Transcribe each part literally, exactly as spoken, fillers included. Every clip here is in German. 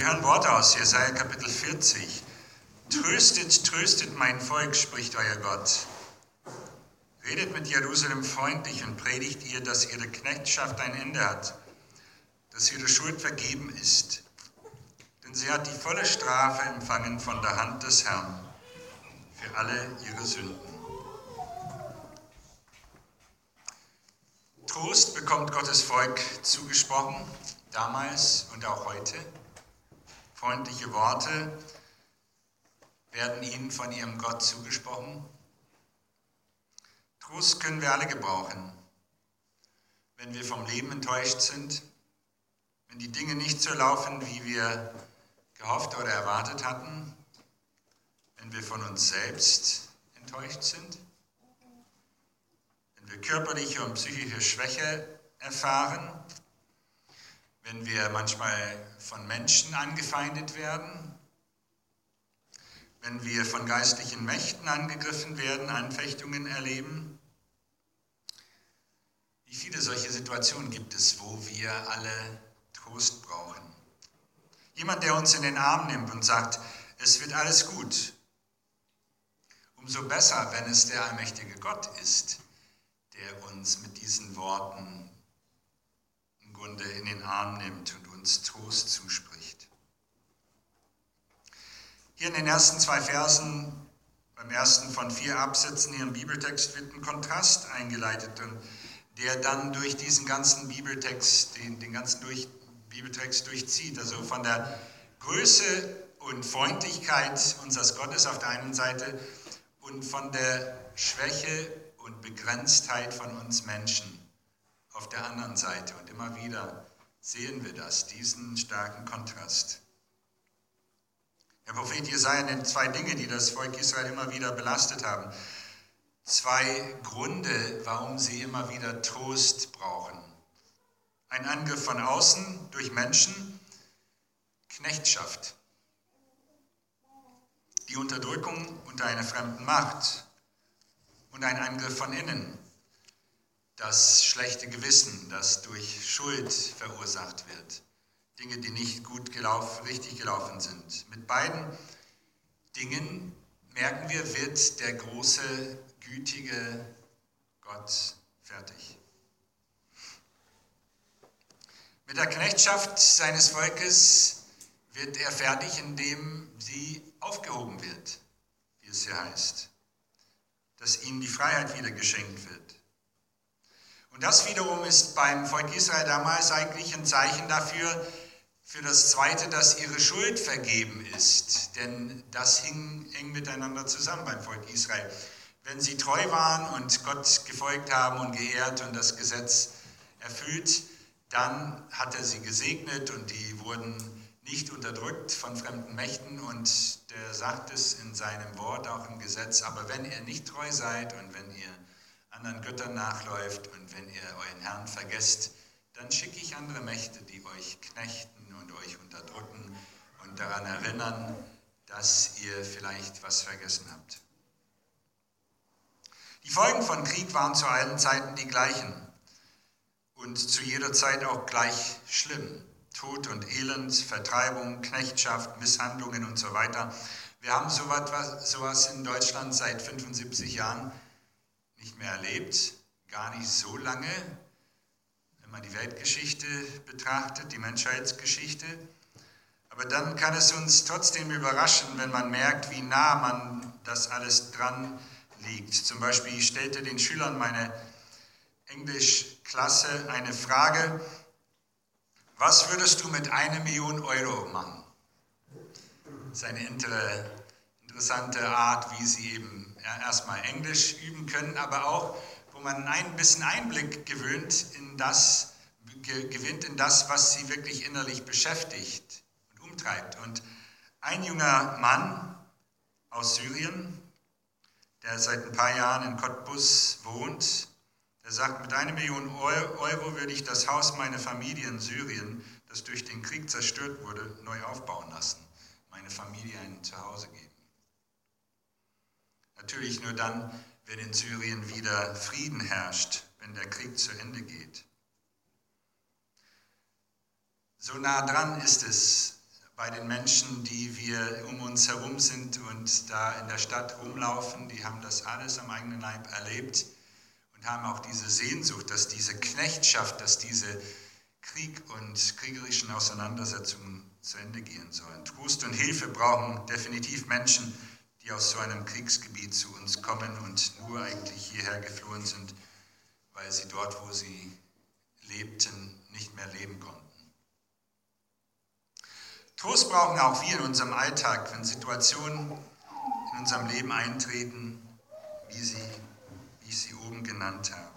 Wir hören Worte aus Jesaja Kapitel vierzig. Tröstet, tröstet mein Volk, spricht euer Gott. Redet mit Jerusalem freundlich und predigt ihr, dass ihre Knechtschaft ein Ende hat, dass ihre Schuld vergeben ist. Denn sie hat die volle Strafe empfangen von der Hand des Herrn für alle ihre Sünden. Trost bekommt Gottes Volk zugesprochen, damals und auch heute. Freundliche Worte werden ihnen von ihrem Gott zugesprochen. Trost können wir alle gebrauchen, wenn wir vom Leben enttäuscht sind, wenn die Dinge nicht so laufen, wie wir gehofft oder erwartet hatten, wenn wir von uns selbst enttäuscht sind, wenn wir körperliche und psychische Schwäche erfahren, wenn wir manchmal von Menschen angefeindet werden, wenn wir von geistlichen Mächten angegriffen werden, Anfechtungen erleben. Wie viele solche Situationen gibt es, wo wir alle Trost brauchen? Jemand, der uns in den Arm nimmt und sagt, es wird alles gut. Umso besser, wenn es der allmächtige Gott ist, der uns mit diesen Worten im Grunde in den Arm nimmt und uns Trost zuspricht. Hier in den ersten zwei Versen, beim ersten von vier Absätzen hier im Bibeltext, wird ein Kontrast eingeleitet, und der dann durch diesen ganzen Bibeltext, den, den ganzen durch, Bibeltext durchzieht. Also von der Größe und Freundlichkeit unseres Gottes auf der einen Seite und von der Schwäche und Begrenztheit von uns Menschen auf der anderen Seite. Und immer wieder sehen wir das, diesen starken Kontrast. Der Prophet Jesaja nennt zwei Dinge, die das Volk Israel immer wieder belastet haben. Zwei Gründe, warum sie immer wieder Trost brauchen. Ein Angriff von außen durch Menschen, Knechtschaft. Die Unterdrückung unter einer fremden Macht und ein Angriff von innen. Das schlechte Gewissen, das durch Schuld verursacht wird. Dinge, die nicht gut gelaufen, richtig gelaufen sind. Mit beiden Dingen, merken wir, wird der große, gütige Gott fertig. Mit der Knechtschaft seines Volkes wird er fertig, indem sie aufgehoben wird, wie es hier heißt. Dass ihnen die Freiheit wieder geschenkt wird. Und das wiederum ist beim Volk Israel damals eigentlich ein Zeichen dafür, für das Zweite, dass ihre Schuld vergeben ist. Denn das hing eng miteinander zusammen beim Volk Israel. Wenn sie treu waren und Gott gefolgt haben und geehrt und das Gesetz erfüllt, dann hat er sie gesegnet und die wurden nicht unterdrückt von fremden Mächten. Und der sagt es in seinem Wort, auch im Gesetz, aber wenn ihr nicht treu seid und wenn ihr anderen Göttern nachläuft und wenn ihr euren Herrn vergesst, dann schicke ich andere Mächte, die euch knechten und euch unterdrücken und daran erinnern, dass ihr vielleicht was vergessen habt. Die Folgen von Krieg waren zu allen Zeiten die gleichen und zu jeder Zeit auch gleich schlimm. Tod und Elend, Vertreibung, Knechtschaft, Misshandlungen und so weiter. Wir haben sowas in Deutschland seit fünfundsiebzig Jahren nicht mehr erlebt, gar nicht so lange, wenn man die Weltgeschichte betrachtet, die Menschheitsgeschichte. Aber dann kann es uns trotzdem überraschen, wenn man merkt, wie nah man das alles dran liegt. Zum Beispiel stellte den Schülern meine Englischklasse eine Frage: Was würdest du mit einer Million Euro machen? Das ist eine interessante Art, wie sie eben erstmal Englisch üben können, aber auch, wo man ein bisschen Einblick gewöhnt in das, gewinnt in das, was sie wirklich innerlich beschäftigt und umtreibt. Und ein junger Mann aus Syrien, der seit ein paar Jahren in Cottbus wohnt, der sagt, mit einer Million Euro würde ich das Haus meiner Familie in Syrien, das durch den Krieg zerstört wurde, neu aufbauen lassen, meine Familie ein Zuhause geben. Natürlich nur dann, wenn in Syrien wieder Frieden herrscht, wenn der Krieg zu Ende geht. So nah dran ist es bei den Menschen, die wir um uns herum sind und da in der Stadt rumlaufen, die haben das alles am eigenen Leib erlebt und haben auch diese Sehnsucht, dass diese Knechtschaft, dass diese Krieg und kriegerischen Auseinandersetzungen zu Ende gehen sollen. Trost und Hilfe brauchen definitiv Menschen, die aus so einem Kriegsgebiet zu uns kommen und nur eigentlich hierher geflohen sind, weil sie dort, wo sie lebten, nicht mehr leben konnten. Trost brauchen auch wir in unserem Alltag, wenn Situationen in unserem Leben eintreten, wie, sie, wie ich sie oben genannt habe.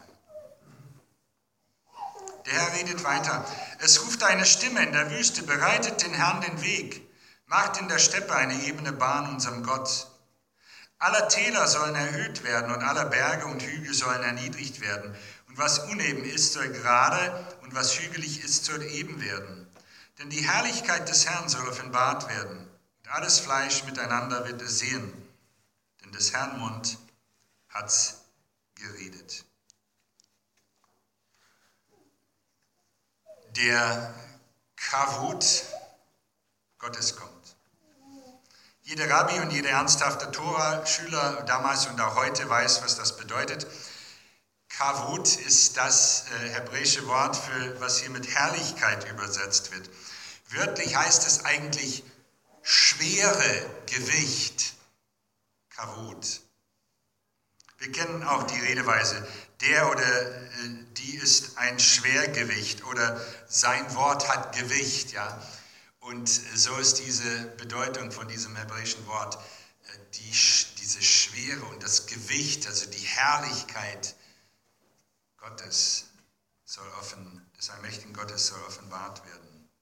Der Herr redet weiter. Es ruft eine Stimme in der Wüste, bereitet den Herrn den Weg, macht in der Steppe eine ebene Bahn unserem Gott. Aller Täler sollen erhöht werden und aller Berge und Hügel sollen erniedrigt werden. Und was uneben ist, soll gerade, und was hügelig ist, soll eben werden. Denn die Herrlichkeit des Herrn soll offenbart werden, und alles Fleisch miteinander wird es sehen, denn des Herrn Mund hat's geredet. Der Kavod Gottes kommt. Jeder Rabbi und jeder ernsthafte Tora-Schüler damals und auch heute weiß, was das bedeutet. Kavod ist das äh, hebräische Wort, für was hier mit Herrlichkeit übersetzt wird. Wörtlich heißt es eigentlich schwere Gewicht. Kavod. Wir kennen auch die Redeweise, der oder äh, die ist ein Schwergewicht oder sein Wort hat Gewicht, ja. Und so ist diese Bedeutung von diesem hebräischen Wort, äh, die, diese Schwere und das Gewicht, also die Herrlichkeit Gottes soll offen, des allmächtigen Gottes soll offenbart werden.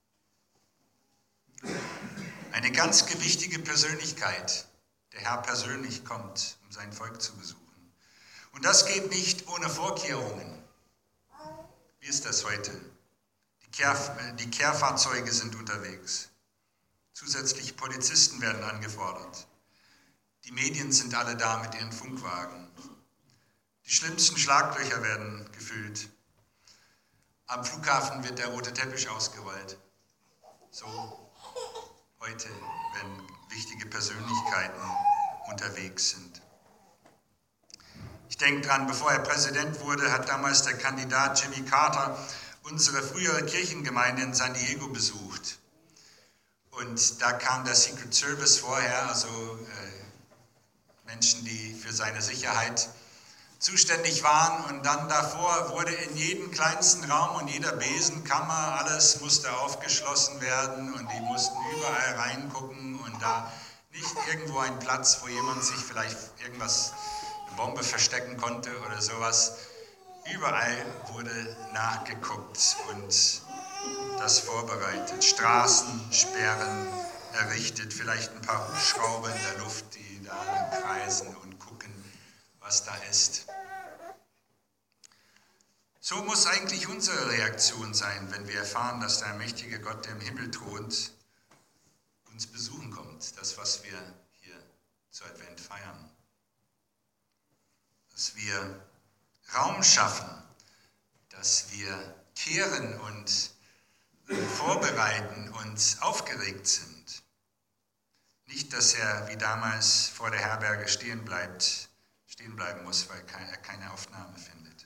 Eine ganz gewichtige Persönlichkeit, der Herr persönlich kommt, um sein Volk zu besuchen. Und das geht nicht ohne Vorkehrungen. Wie ist das heute? Die, Kehr, die Kehrfahrzeuge sind unterwegs. Zusätzlich Polizisten werden angefordert. Die Medien sind alle da mit ihren Funkwagen. Die schlimmsten Schlaglöcher werden gefüllt. Am Flughafen wird der rote Teppich ausgerollt. So heute, wenn wichtige Persönlichkeiten unterwegs sind. Ich denke dran, bevor er Präsident wurde, hat damals der Kandidat Jimmy Carter unsere frühere Kirchengemeinde in San Diego besucht. Und da kam der Secret Service vorher, also äh, Menschen, die für seine Sicherheit zuständig waren. Und dann davor wurde in jedem kleinsten Raum und jeder Besenkammer, alles musste aufgeschlossen werden und die mussten überall reingucken und da nicht irgendwo ein Platz, wo jemand sich vielleicht irgendwas, eine Bombe verstecken konnte oder sowas. Überall wurde nachgeguckt und das vorbereitet. Straßensperren errichtet, vielleicht ein paar Hubschrauber in der Luft, die da kreisen und gucken, was da ist. So muss eigentlich unsere Reaktion sein, wenn wir erfahren, dass der allmächtige Gott, der im Himmel thront, uns besuchen kommt. Das, was wir hier zu Advent feiern. Dass wir Raum schaffen, dass wir kehren und vorbereiten und aufgeregt sind. Nicht, dass er wie damals vor der Herberge stehen bleibt, stehen bleiben muss, weil er keine Aufnahme findet.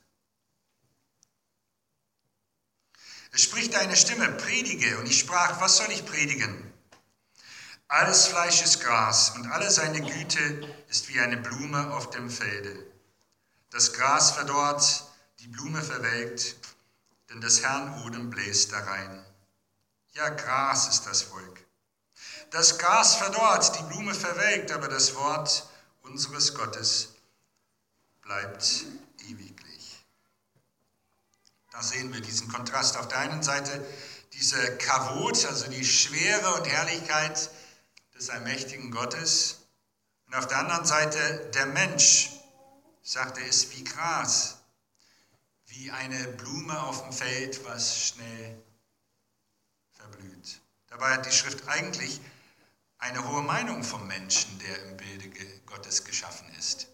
Es spricht eine Stimme, predige, und ich sprach, was soll ich predigen? Alles Fleisch ist Gras, und alle seine Güte ist wie eine Blume auf dem Felde. Das Gras verdorrt, die Blume verwelkt, denn des Herrn Odem bläst darein. Ja, Gras ist das Volk. Das Gras verdorrt, die Blume verwelkt, aber das Wort unseres Gottes bleibt ewiglich. Da sehen wir diesen Kontrast. Auf der einen Seite diese Kavod, also die Schwere und Herrlichkeit des allmächtigen Gottes. Und auf der anderen Seite der Mensch, sagt er, ist wie Gras, wie eine Blume auf dem Feld, was schnell verblüht. Dabei hat die Schrift eigentlich eine hohe Meinung vom Menschen, der im Bilde Gottes geschaffen ist.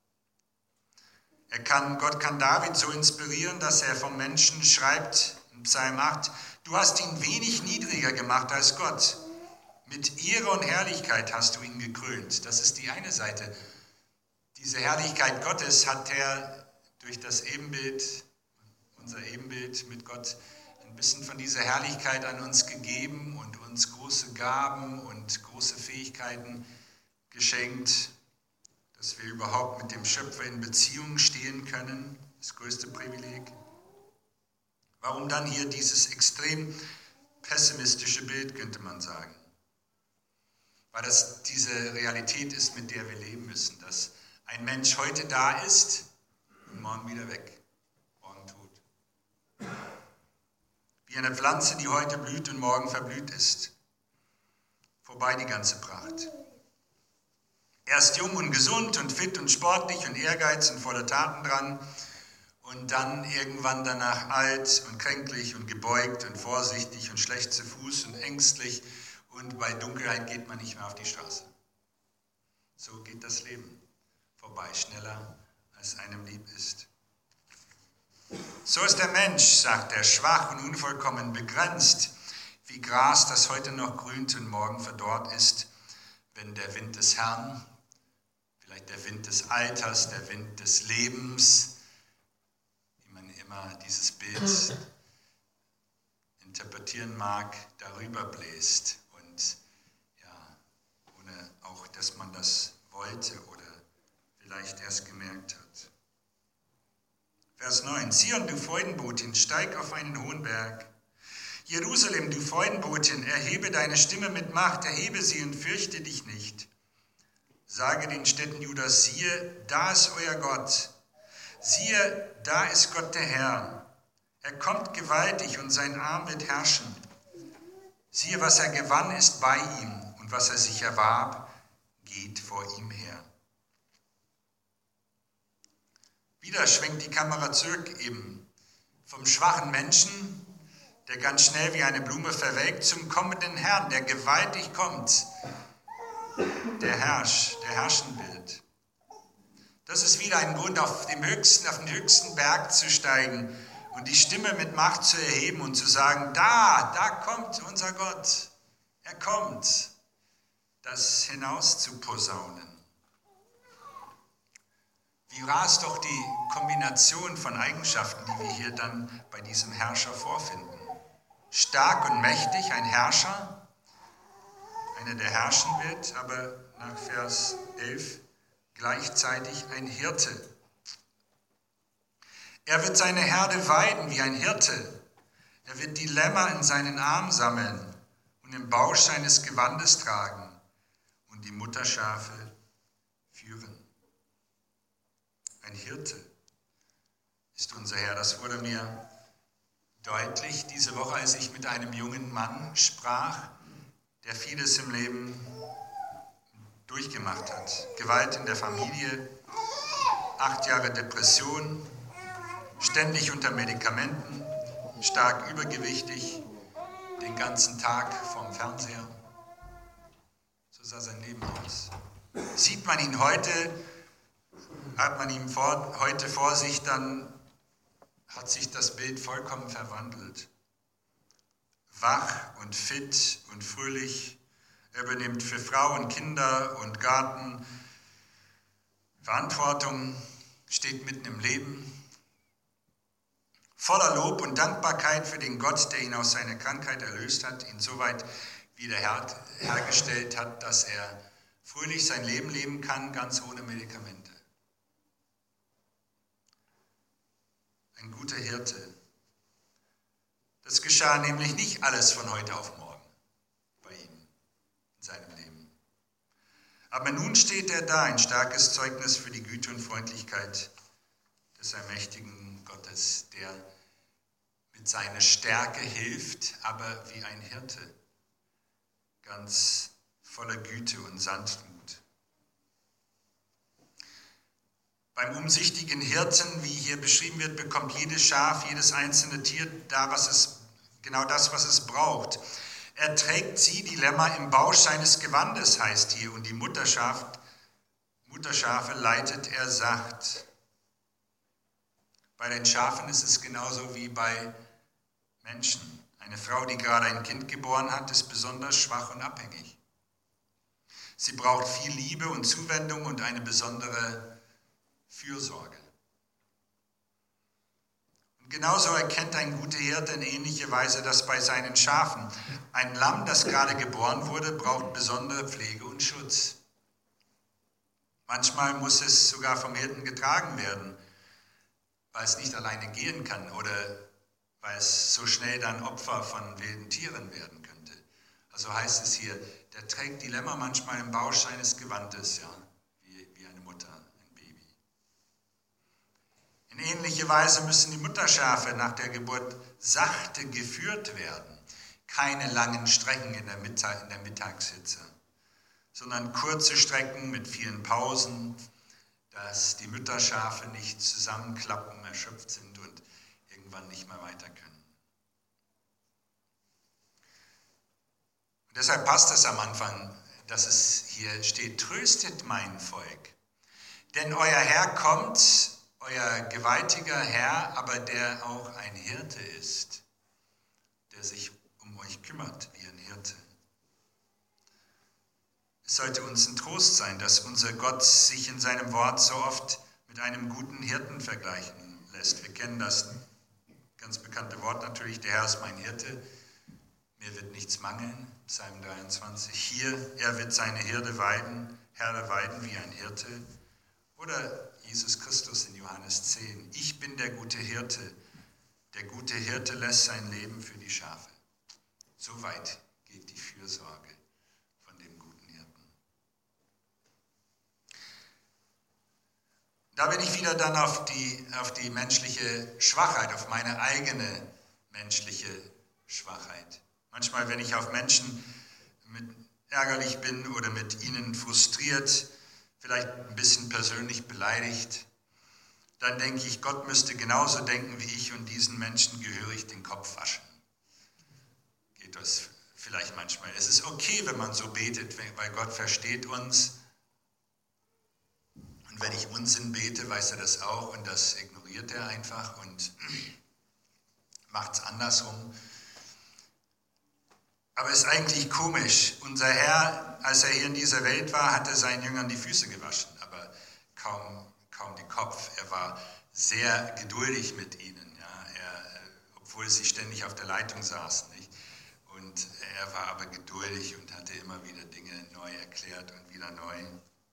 Er kann, Gott kann David so inspirieren, dass er vom Menschen schreibt in Psalm acht, du hast ihn wenig niedriger gemacht als Gott. Mit Ehre und Herrlichkeit hast du ihn gekrönt. Das ist die eine Seite. Diese Herrlichkeit Gottes hat er durch das Ebenbild, unser Ebenbild mit Gott, ein bisschen von dieser Herrlichkeit an uns gegeben und uns große Gaben und große Fähigkeiten geschenkt, dass wir überhaupt mit dem Schöpfer in Beziehung stehen können. Das größte Privileg. Warum dann hier dieses extrem pessimistische Bild, könnte man sagen? Weil das diese Realität ist, mit der wir leben müssen, dass ein Mensch heute da ist und morgen wieder weg, morgen tot. Wie eine Pflanze, die heute blüht und morgen verblüht ist. Vorbei die ganze Pracht. Erst jung und gesund und fit und sportlich und ehrgeiz und voller Taten dran und dann irgendwann danach alt und kränklich und gebeugt und vorsichtig und schlecht zu Fuß und ängstlich und bei Dunkelheit geht man nicht mehr auf die Straße. So geht das Leben vorbei, schneller als einem lieb ist. So ist der Mensch, sagt er, schwach und unvollkommen, begrenzt, wie Gras, das heute noch grünt und morgen verdorrt ist, wenn der Wind des Herrn, vielleicht der Wind des Alters, der Wind des Lebens, wie man immer dieses Bild interpretieren mag, darüber bläst und ja, ohne auch, dass man das wollte oder vielleicht erst gemerkt hat. Vers neun. Zion, du Freudenbotin, steig auf einen hohen Berg. Jerusalem, du Freudenbotin, erhebe deine Stimme mit Macht, erhebe sie und fürchte dich nicht. Sage den Städten Judas, siehe, da ist euer Gott. Siehe, da ist Gott der Herr. Er kommt gewaltig und sein Arm wird herrschen. Siehe, was er gewann, ist bei ihm und was er sich erwarb, geht vor ihm her. Wieder schwenkt die Kamera zurück eben vom schwachen Menschen, der ganz schnell wie eine Blume verwelkt, zum kommenden Herrn, der gewaltig kommt, der herrscht, der herrschen wird. Das ist wieder ein Grund, auf dem höchsten, auf den höchsten Berg zu steigen und die Stimme mit Macht zu erheben und zu sagen, da, da kommt unser Gott. Er kommt, das hinaus zu posaunen. Wie rar ist doch die Kombination von Eigenschaften, die wir hier dann bei diesem Herrscher vorfinden. Stark und mächtig, ein Herrscher, einer, der herrschen wird, aber nach Vers elf gleichzeitig ein Hirte. Er wird seine Herde weiden wie ein Hirte. Er wird die Lämmer in seinen Arm sammeln und im Bausch seines Gewandes tragen und die Mutterschafe führen. Ein Hirte ist unser Herr. Das wurde mir deutlich diese Woche, als ich mit einem jungen Mann sprach, der vieles im Leben durchgemacht hat. Gewalt in der Familie, acht Jahre Depression, ständig unter Medikamenten, stark übergewichtig, den ganzen Tag vorm Fernseher. So sah sein Leben aus. Sieht man ihn heute, hat man ihn vor, heute vor sich, dann hat sich das Bild vollkommen verwandelt. Wach und fit und fröhlich. Er übernimmt für Frau und Kinder und Garten Verantwortung, steht mitten im Leben. Voller Lob und Dankbarkeit für den Gott, der ihn aus seiner Krankheit erlöst hat, ihn soweit wieder her- hergestellt hat, dass er fröhlich sein Leben leben kann, ganz ohne Medikamente. Ein guter Hirte. Das geschah nämlich nicht alles von heute auf morgen bei ihm in seinem Leben. Aber nun steht er da, ein starkes Zeugnis für die Güte und Freundlichkeit des allmächtigen Gottes, der mit seiner Stärke hilft, aber wie ein Hirte, ganz voller Güte und Sanftmut. Beim umsichtigen Hirten, wie hier beschrieben wird, bekommt jedes Schaf, jedes einzelne Tier da, was es, genau das, was es braucht. Er trägt sie, die Lämmer, im Bausch seines Gewandes, heißt hier, und die Mutterschaf, Mutterschafe leitet er sacht. Bei den Schafen ist es genauso wie bei Menschen. Eine Frau, die gerade ein Kind geboren hat, ist besonders schwach und abhängig. Sie braucht viel Liebe und Zuwendung und eine besondere Fürsorge. Und genauso erkennt ein guter Hirte in ähnlicher Weise das bei seinen Schafen. Ein Lamm, das gerade geboren wurde, braucht besondere Pflege und Schutz. Manchmal muss es sogar vom Hirten getragen werden, weil es nicht alleine gehen kann oder weil es so schnell dann Opfer von wilden Tieren werden könnte. Also heißt es hier, der trägt die Lämmer manchmal im Bausch seines Gewandes, ja, wie, wie eine Mutter, ein Baby. In ähnlicher Weise müssen die Mutterschafe nach der Geburt sachte geführt werden. Keine langen Strecken in der, Mittag, in der Mittagshitze, sondern kurze Strecken mit vielen Pausen, dass die Mütterschafe nicht zusammenklappen, erschöpft sind und irgendwann nicht mehr weiter können. Und deshalb passt es am Anfang, dass es hier steht, tröstet mein Volk. Denn euer Herr kommt, euer gewaltiger Herr, aber der auch ein Hirte ist, der sich um euch kümmert wie ein Hirte. Es sollte uns ein Trost sein, dass unser Gott sich in seinem Wort so oft mit einem guten Hirten vergleichen lässt. Wir kennen das ganz bekannte Wort natürlich, der Herr ist mein Hirte, mir wird nichts mangeln, Psalm dreiundzwanzig. Hier, er wird seine Herde weiden, Herde weiden wie ein Hirte. Oder Jesus Christus in Johannes zehn, ich bin der gute Hirte, der gute Hirte lässt sein Leben für die Schafe. So weit geht die Fürsorge von dem guten Hirten. Da bin ich wieder dann auf die, auf die menschliche Schwachheit, auf meine eigene menschliche Schwachheit. Manchmal, wenn ich auf Menschen mit ärgerlich bin oder mit ihnen frustriert, vielleicht ein bisschen persönlich beleidigt, dann denke ich, Gott müsste genauso denken wie ich und diesen Menschen gehörig den Kopf waschen. Geht das vielleicht manchmal. Es ist okay, wenn man so betet, weil Gott versteht uns. Und wenn ich Unsinn bete, weiß er das auch und das ignoriert er einfach und macht es andersrum. Aber es ist eigentlich komisch. Unser Herr, als er hier in dieser Welt war, hat er seinen Jüngern die Füße gewaschen, aber kaum, kaum den Kopf. Er war sehr geduldig mit ihnen, ja. Er, obwohl sie ständig auf der Leitung saßen. Nicht? Und er war aber geduldig und hatte immer wieder Dinge neu erklärt und wieder neu.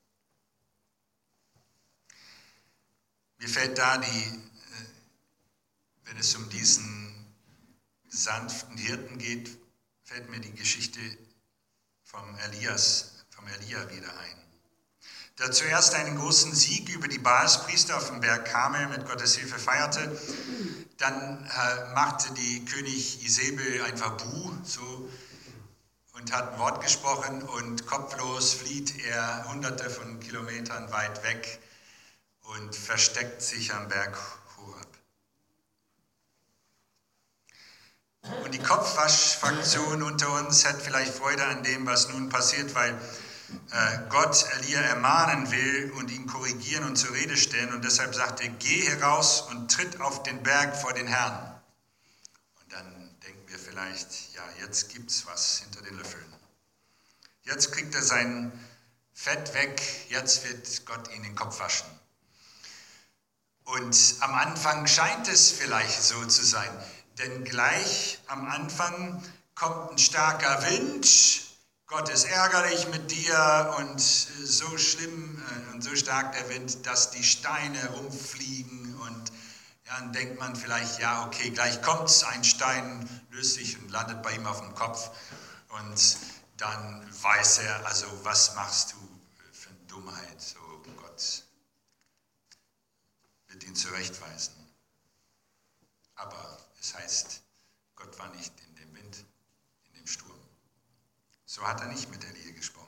Mir fällt da die, wenn es um diesen sanften Hirten geht, fällt mir die Geschichte vom Elias, vom Elia wieder ein. Der zuerst einen großen Sieg über die Baalspriester auf dem Berg Karmel mit Gottes Hilfe feierte, dann äh, machte die König Isabel einfach Buh, so, und hat ein Wort gesprochen und kopflos flieht er hunderte von Kilometern weit weg und versteckt sich am Berg Horeb. Und die Kopfwaschfraktion unter uns hat vielleicht Freude an dem, was nun passiert, weil äh, Gott Elia ermahnen will und ihn korrigieren und zur Rede stellen. Und deshalb sagt er, geh heraus und tritt auf den Berg vor den Herrn. Und dann denken wir vielleicht, ja, jetzt gibt's was hinter den Löffeln. Jetzt kriegt er sein Fett weg, jetzt wird Gott ihn den Kopf waschen. Und am Anfang scheint es vielleicht so zu sein. Denn gleich am Anfang kommt ein starker Wind, Gott ist ärgerlich mit dir und so schlimm und so stark der Wind, dass die Steine rumfliegen und ja, dann denkt man vielleicht, ja okay, gleich kommt ein Stein, löst sich und landet bei ihm auf dem Kopf und dann weiß er, also was machst du für eine Dummheit, so Gott wird ihn zurechtweisen. Aber es heißt, Gott war nicht in dem Wind, in dem Sturm. So hat er nicht mit Elia gesprochen.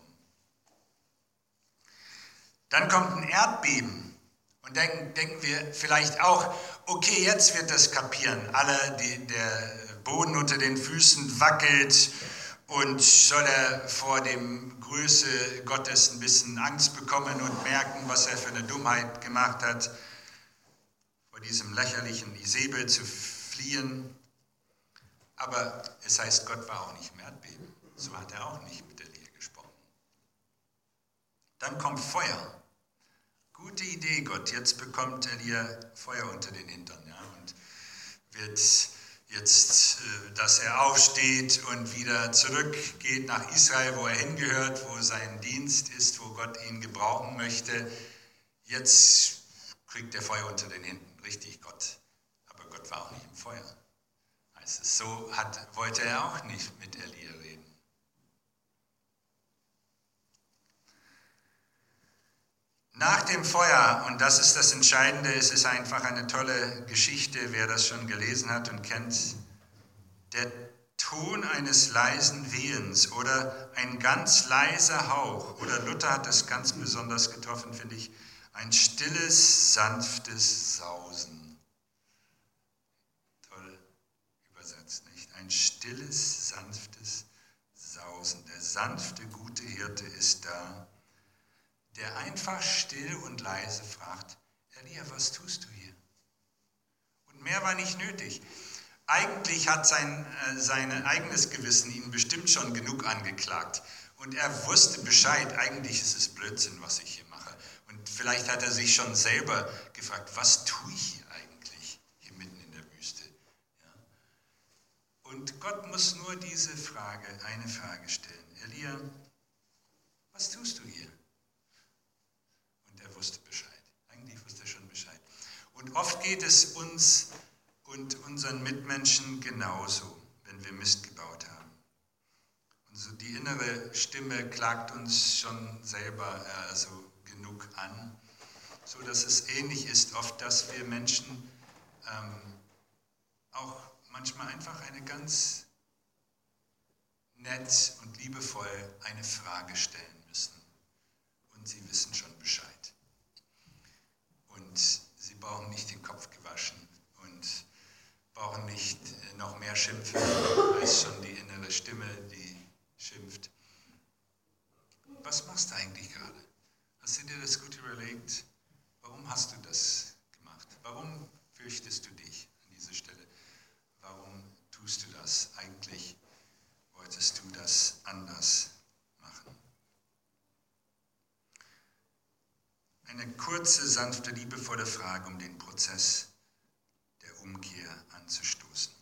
Dann kommt ein Erdbeben und denken, denken wir vielleicht auch, okay, jetzt wird das kapieren. Alle, die, der Boden unter den Füßen wackelt und soll er vor dem Größe Gottes ein bisschen Angst bekommen und merken, was er für eine Dummheit gemacht hat, vor diesem lächerlichen Isabel zu fliehen. Aber es heißt, Gott war auch nicht im Erdbeben. So hat er auch nicht mit Elia gesprochen. Dann kommt Feuer. Gute Idee, Gott. Jetzt bekommt Elia Feuer unter den Hintern, ja, und wird jetzt, dass er aufsteht und wieder zurückgeht nach Israel, wo er hingehört, wo sein Dienst ist, wo Gott ihn gebrauchen möchte. Jetzt kriegt er Feuer unter den Hintern. Richtig, Gott. Aber Gott war auch nicht im Feuer. Also so hat, wollte er auch nicht mit Elia reden. Nach dem Feuer, und das ist das Entscheidende, es ist einfach eine tolle Geschichte, wer das schon gelesen hat und kennt, der Ton eines leisen Wehens oder ein ganz leiser Hauch, oder Luther hat das ganz besonders getroffen, finde ich, ein stilles, sanftes Sausen. Toll übersetzt, nicht? Ein stilles, sanftes Sausen. Der sanfte, gute Hirte ist da, der einfach still und leise fragt, Elia, was tust du hier? Und mehr war nicht nötig. Eigentlich hat sein, äh, sein eigenes Gewissen ihn bestimmt schon genug angeklagt. Und er wusste Bescheid, eigentlich ist es Blödsinn, was ich hier mache. Und vielleicht hat er sich schon selber gefragt, was tue ich hier eigentlich, hier mitten in der Wüste? Ja. Und Gott muss nur diese Frage, eine Frage stellen. Elia, was tust du hier? Er wusste Bescheid. Eigentlich wusste er schon Bescheid. Und oft geht es uns und unseren Mitmenschen genauso, wenn wir Mist gebaut haben. Und so die innere Stimme klagt uns schon selber also genug an, so dass es ähnlich ist oft, dass wir Menschen ähm, auch manchmal einfach eine ganz nett und liebevoll eine Frage stellen müssen. Und sie wissen schon Bescheid. Und sie brauchen nicht den Kopf gewaschen und brauchen nicht noch mehr schimpfen, als schon die innere Stimme, die schimpft. Was machst du eigentlich gerade? Hast du dir das gut überlegt? Warum hast du das gemacht? Warum fürchtest du dich an dieser Stelle? Warum tust du das? Eigentlich wolltest du das anders machen. Eine kurze, sanfte, liebevolle Frage, um den Prozess der Umkehr anzustoßen.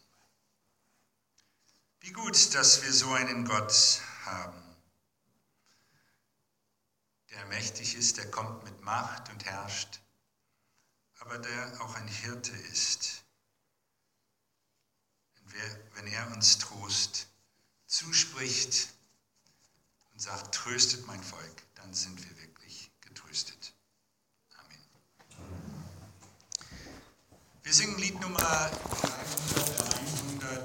Wie gut, dass wir so einen Gott haben, der mächtig ist, der kommt mit Macht und herrscht, aber der auch ein Hirte ist. Wenn er uns Trost zuspricht und sagt, tröstet mein Volk, dann sind wir wirklich getröstet. Wir singen Lied Nummer dreihundert.